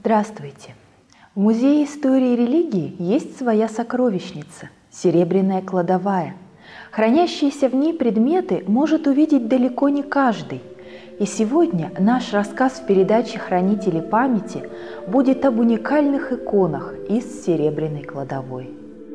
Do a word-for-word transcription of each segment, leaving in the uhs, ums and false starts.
Здравствуйте! В Музее истории и религии есть своя сокровищница – серебряная кладовая. Хранящиеся в ней предметы может увидеть далеко не каждый. И сегодня наш рассказ в передаче «Хранители памяти» будет об уникальных иконах из серебряной кладовой.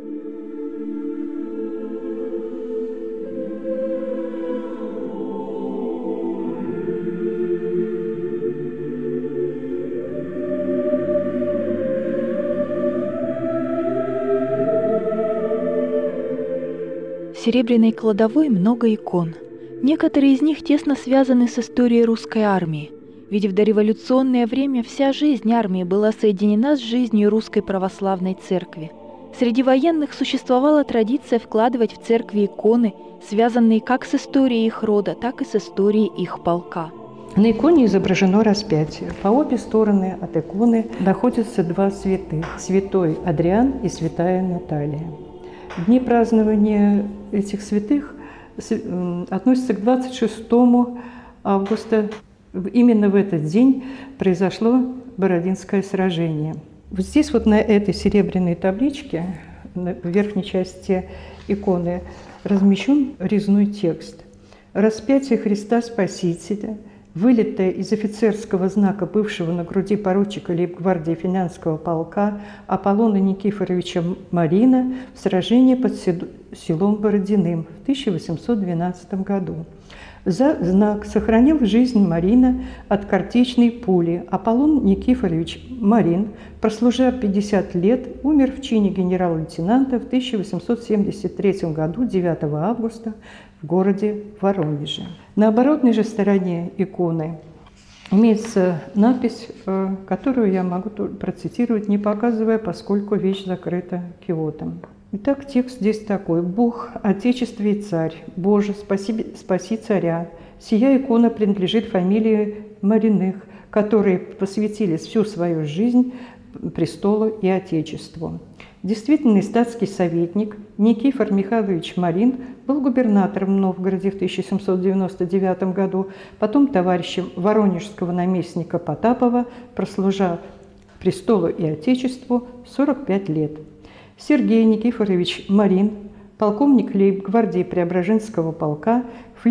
В серебряной кладовой много икон. Некоторые из них тесно связаны с историей русской армии, ведь в дореволюционное время вся жизнь армии была соединена с жизнью русской православной церкви. Среди военных существовала традиция вкладывать в церкви иконы, связанные как с историей их рода, так и с историей их полка. На иконе изображено распятие. По обе стороны от иконы находятся два святых – святой Адриан и святая Наталья. Дни празднования этих святых относятся к двадцать шестому августа. Именно в этот день произошло Бородинское сражение. Вот здесь вот на этой серебряной табличке, в верхней части иконы, размещен резной текст. «Распятие Христа Спасителя, вылитое из офицерского знака бывшего на груди поручика лейб-гвардии Финляндского полка Аполлона Никифоровича Марина в сражении под селом Бородиным в тысяча восемьсот двенадцатом году. За знак сохранил жизнь Марина от картечной пули. Аполлон Никифорович Марин, прослужив пятьдесят лет, умер в чине генерал-лейтенанта в тысяча восемьсот семьдесят третьем году, девятого августа, в городе Воронеже». На оборотной же стороне иконы имеется надпись, которую я могу процитировать, не показывая, поскольку вещь закрыта кивотом. Итак, текст здесь такой. «Бог, Отечество и Царь, Боже, спаси, спаси царя. Сия икона принадлежит фамилии Мариных, которые посвятили всю свою жизнь престолу и Отечеству». Действительный статский советник Никифор Михайлович Марин был губернатором в Новгороде в тысяча семьсот девяносто девятом году, потом товарищем воронежского наместника Потапова, прослужив престолу и Отечеству сорок пять лет. Сергей Никифорович Марин, полковник лейб-гвардии Преображенского полка,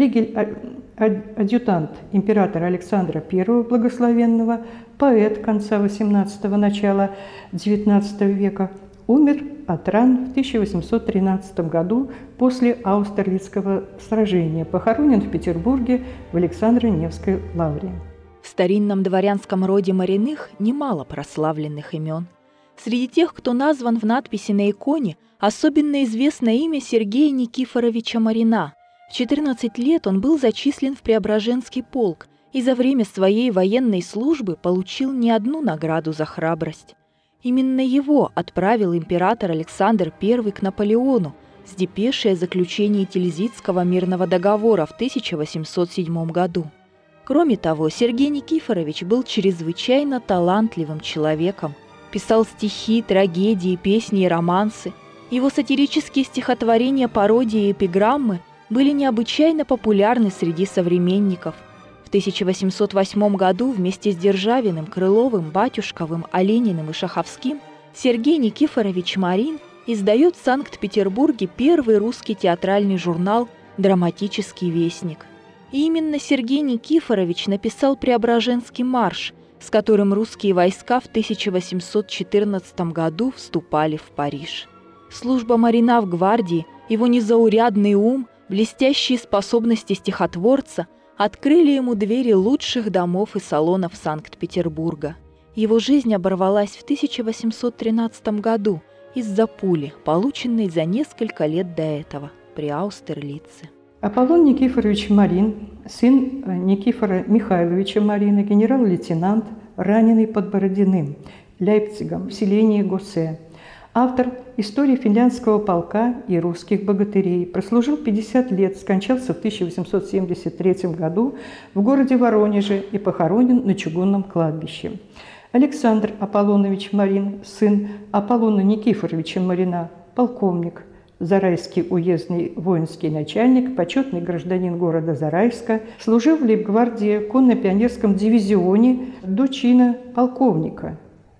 флигель-адъютант императора Александра Первого Благословенного, поэт конца восемнадцатого – начала девятнадцатого века, умер от ран в тысяча восемьсот тринадцатом году после Аустерлицкого сражения, похоронен в Петербурге в Александро-Невской лавре. В старинном дворянском роде Мариных немало прославленных имен. Среди тех, кто назван в надписи на иконе, особенно известно имя Сергея Никифоровича Марина. В четырнадцать лет он был зачислен в Преображенский полк и за время своей военной службы получил не одну награду за храбрость. Именно его отправил император Александр Первый к Наполеону с депешей о заключении Тильзитского мирного договора в тысяча восемьсот седьмом году. Кроме того, Сергей Никифорович был чрезвычайно талантливым человеком, писал стихи, трагедии, песни и романсы. Его сатирические стихотворения, пародии и эпиграммы были необычайно популярны среди современников. В тысяча восемьсот восьмом году вместе с Державиным, Крыловым, Батюшковым, Олениным и Шаховским Сергей Никифорович Марин издает в Санкт-Петербурге первый русский театральный журнал «Драматический вестник». И именно Сергей Никифорович написал Преображенский марш, с которым русские войска в тысяча восемьсот четырнадцатом году вступали в Париж. Служба Марина в гвардии, его незаурядный ум, блестящие способности стихотворца открыли ему двери лучших домов и салонов Санкт-Петербурга. Его жизнь оборвалась в тысяча восемьсот тринадцатом году из-за пули, полученной за несколько лет до этого при Аустерлице. Аполлон Никифорович Марин, сын Никифора Михайловича Марина, генерал-лейтенант, раненый под Бородиным, Лейпцигом, в селении Госсе. Автор истории финляндского полка и русских богатырей. Прослужил пятьдесят лет, скончался в тысяча восемьсот семьдесят третьем году в городе Воронеже и похоронен на чугунном кладбище. Александр Аполлонович Марин, сын Аполлона Никифоровича Марина, полковник, Зарайский уездный воинский начальник, почетный гражданин города Зарайска, служил в лейб-гвардии конно-пионерском дивизионе до чина полковника.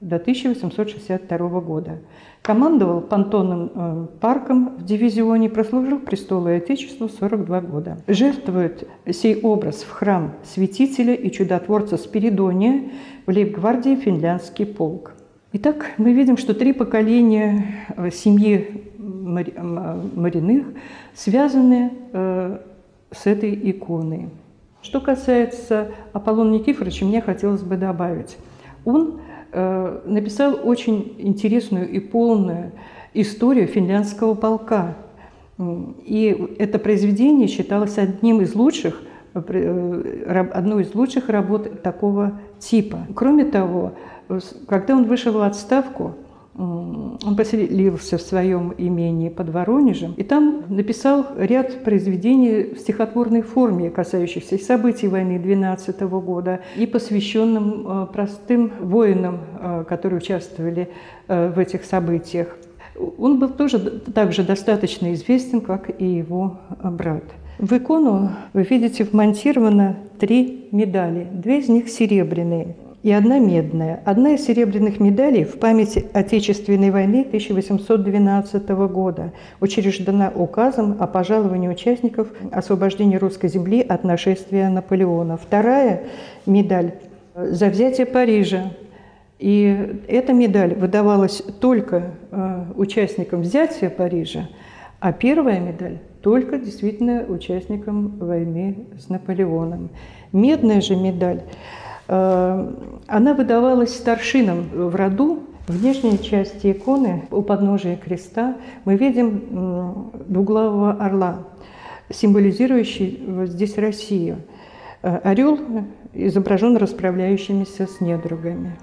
до тысяча восемьсот шестьдесят второго года. Командовал понтонным парком в дивизионе, прослужил престолу и Отечеству сорок два года. Жертвует сей образ в храм святителя и чудотворца Спиридония в лейб-гвардии финляндский полк. Итак, мы видим, что три поколения семьи Мариных связаны с этой иконой. Что касается Аполлона Никифоровича, мне хотелось бы добавить. Он э, написал очень интересную и полную историю финляндского полка. И это произведение считалось одним из лучших, э, одной из лучших работ такого типа. Кроме того, когда он вышел в отставку, он поселился в своем имении под Воронежем, и там написал ряд произведений в стихотворной форме, касающихся событий войны двенадцатого года и посвященным простым воинам, которые участвовали в этих событиях. Он был тоже также достаточно известен, как и его брат. В икону вы видите вмонтировано три медали, две из них серебряные и одна медная. Одна из серебряных медалей в память Отечественной войны тысяча восемьсот двенадцатого года учреждена указом о пожаловании участников освобождения русской земли от нашествия Наполеона. Вторая медаль за взятие Парижа. И эта медаль выдавалась только э, участникам взятия Парижа, а первая медаль только действительно участникам войны с Наполеоном. Медная же медаль, она выдавалась старшинам в роду. В внешней части иконы у подножия креста мы видим двуглавого орла, символизирующий здесь Россию. Орел изображен расправляющимися с недругами.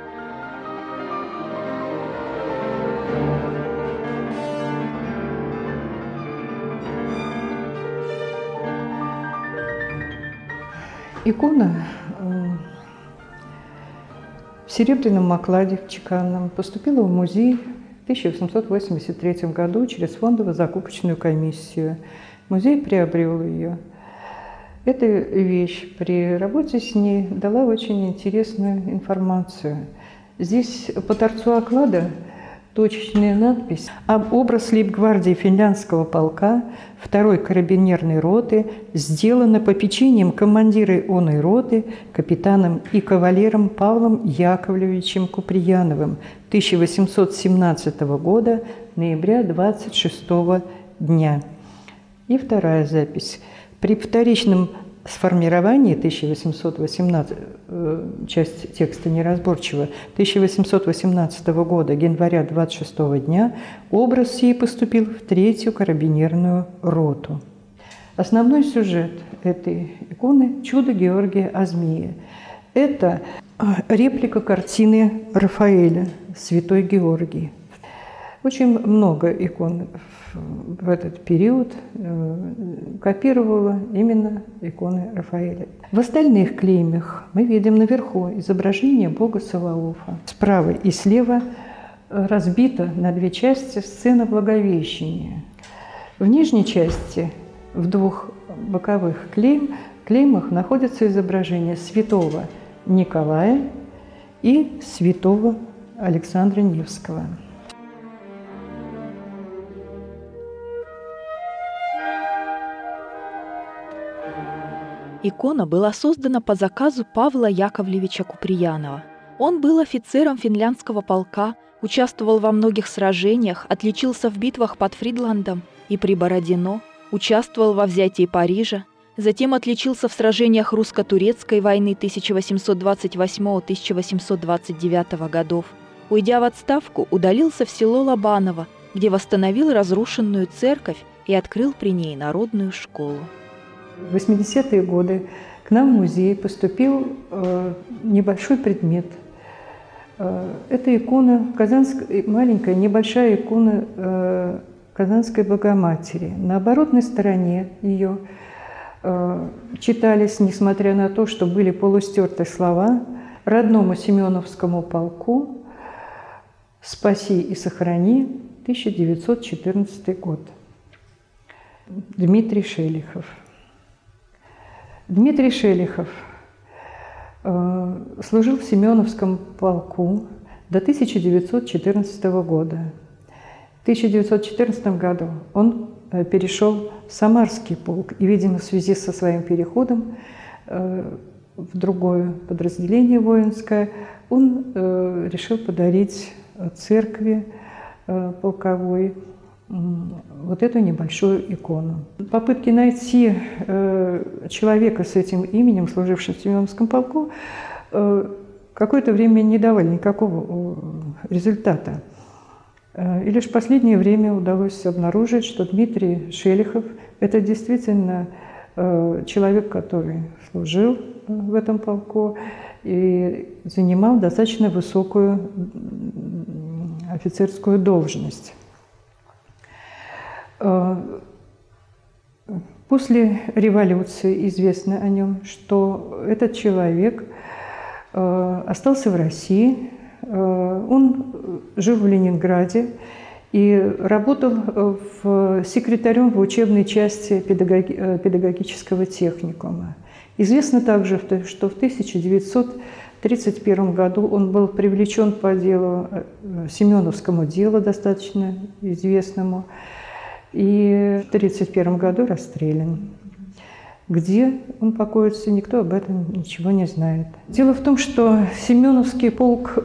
Икона в серебряном окладе чеканном поступила в музей в тысяча восемьсот восемьдесят третьем году через фондово-закупочную комиссию. Музей приобрел ее. Эта вещь при работе с ней дала очень интересную информацию. Здесь по торцу оклада точечная надпись об образ лейб-гвардии финляндского полка второй карабинерной роты сделана попечением командира оной роты капитаном и кавалером Павлом Яковлевичем Куприяновым тысяча восемьсот семнадцатого года, ноября двадцать шестого дня. И вторая запись. При вторичном сформировании тысяча восемьсот восемнадцатого, часть текста неразборчива, тысяча восемьсот восемнадцатого года, января двадцать шестого дня, образ сей поступил в третью карабинерную роту. Основной сюжет этой иконы – чудо Георгия о змее. Это реплика картины Рафаэля «Святой Георгий». Очень много икон в этот период копировала именно иконы Рафаэля. В остальных клеймах мы видим наверху изображение бога Саваофа. Справа и слева разбита на две части сцена Благовещения. В нижней части, в двух боковых клейм, клеймах находится изображение святого Николая и святого Александра Невского. Икона была создана по заказу Павла Яковлевича Куприянова. Он был офицером финляндского полка, участвовал во многих сражениях, отличился в битвах под Фридландом и при Бородино, участвовал во взятии Парижа, затем отличился в сражениях русско-турецкой войны тысяча восемьсот двадцать восьмого — тысяча восемьсот двадцать девятого годов. Уйдя в отставку, удалился в село Лобаново, где восстановил разрушенную церковь и открыл при ней народную школу. В восьмидесятые годы к нам в музей поступил э, небольшой предмет. Э, это икона, казанская, маленькая, небольшая икона э, Казанской Богоматери. На оборотной стороне ее э, читались, несмотря на то, что были полустерты слова, родному Семеновскому полку «Спаси и сохрани», тысяча девятьсот четырнадцатый год. Дмитрий Шелихов. Дмитрий Шелихов э, служил в Семеновском полку, до тысяча девятьсот четырнадцатого года. В тысяча девятьсот четырнадцатом году он перешел в Самарский полк, и, видимо, в связи со своим переходом в другое подразделение воинское, он решил подарить церкви полковой вот эту небольшую икону. Попытки найти человека с этим именем, служившего в Семеновском полку, какое-то время не давали никакого результата. И лишь в последнее время удалось обнаружить, что Дмитрий Шелихов – это действительно человек, который служил в этом полку и занимал достаточно высокую офицерскую должность. После революции известно о нем, что этот человек остался в России. Он жил в Ленинграде и работал в, секретарем в учебной части педагоги, педагогического техникума. Известно также, что в тысяча девятьсот тридцать первом году он был привлечен по делу, Семеновскому делу, достаточно известному, и в тридцать первом году расстрелян. Где он покоится, никто об этом ничего не знает. Дело в том, что Семеновский полк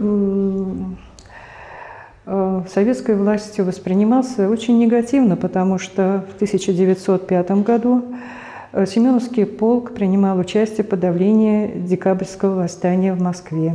советской властью воспринимался очень негативно, потому что в тысяча девятьсот пятом году Семеновский полк принимал участие в подавлении декабрьского восстания в Москве.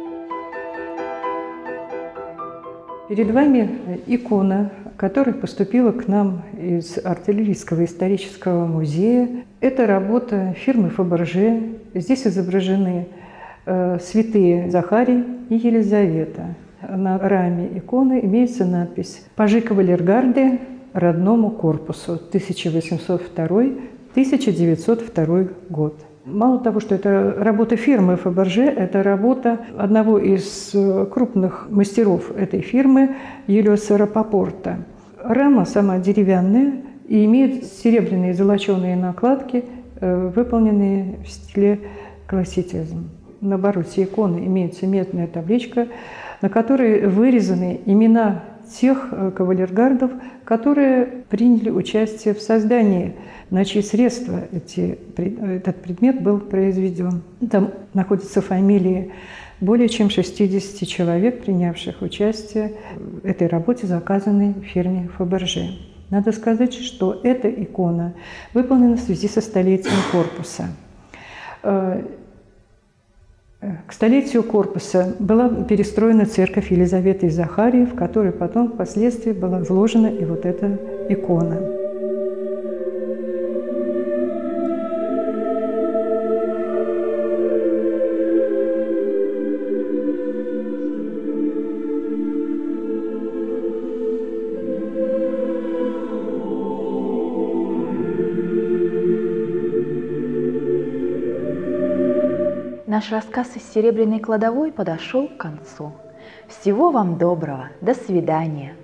Перед вами икона, которая поступила к нам из артиллерийского исторического музея. Это работа фирмы Фаберже. Здесь изображены э, святые Захарий и Елизавета. На раме иконы имеется надпись «Пажи кавалергарде родному корпусу тысяча восемьсот второй — тысяча девятьсот второй год». Мало того, что это работа фирмы Фаберже, это работа одного из крупных мастеров этой фирмы, Юлиуса Рапопорта. Рама сама деревянная и имеет серебряные золоченые накладки, выполненные в стиле классицизм. На обороте иконы имеется медная табличка, на которой вырезаны имена тех кавалергардов, которые приняли участие в создании, на чьи средства эти, этот предмет был произведен. Там находятся фамилии более чем шестидесяти человек, принявших участие в этой работе, заказанной в фирме Фаберже. Надо сказать, что эта икона выполнена в связи со столетием корпуса. К столетию корпуса была перестроена церковь Елизаветы и Захарии, в которой потом впоследствии была вложена и вот эта икона. Наш рассказ из «Серебряной кладовой» подошел к концу. Всего вам доброго. До свидания.